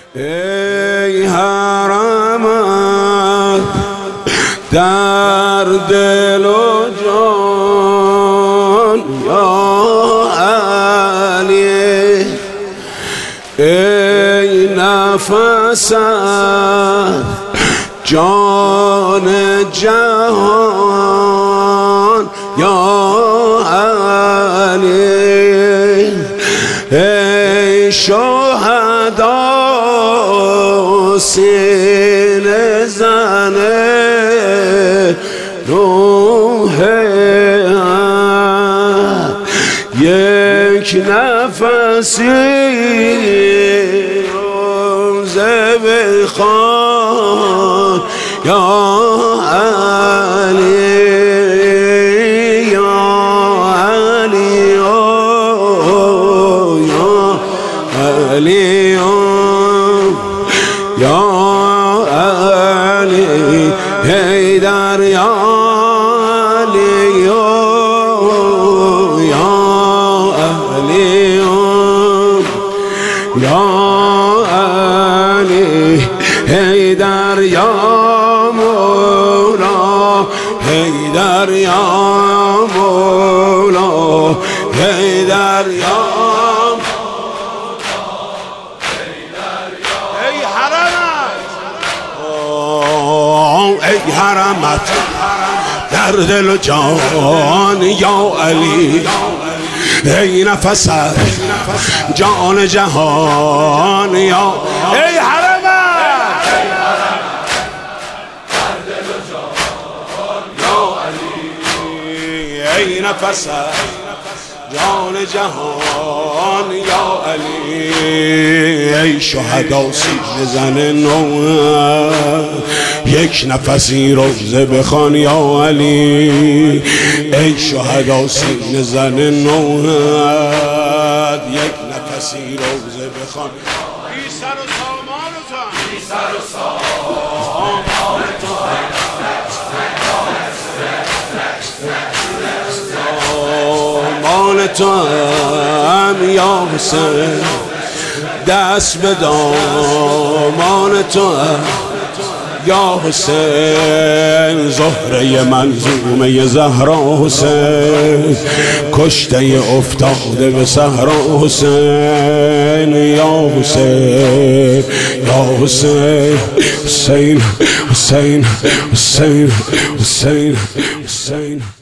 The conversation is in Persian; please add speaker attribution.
Speaker 1: ای حرمت در دل و جان یا علی، ای نفست جان جهان یا علی، ای شهدا سینه زنه روح یک نفسی روزه بخوان یا علی، یا علی، یا علی، یا علی حیدر، یا علی، یا علی، یا علی حیدر، یا مولا حیدر، یا مولا حیدر، یا ای حرمت در دل و جان یا علی، ای نفست جان جهان یا ای حرمت در دل و جان یا علی، ای نفست جان جهان یا علی، ای شهدا سینه زن نوح یک نفسی روزه بخوان یا علی، ای شهدا سینه زن نوح یک نفسی روزه بخوان بی سر و سامانتان، بی سر و سامان تو هم یا حسین، دست به دامان تو هم یا حسین، زهره منظومه زهرا حسین، کشته افتاده به صحرا حسین، یا حسین، یا حسین، حسین، حسین، حسین، حسین، حسین.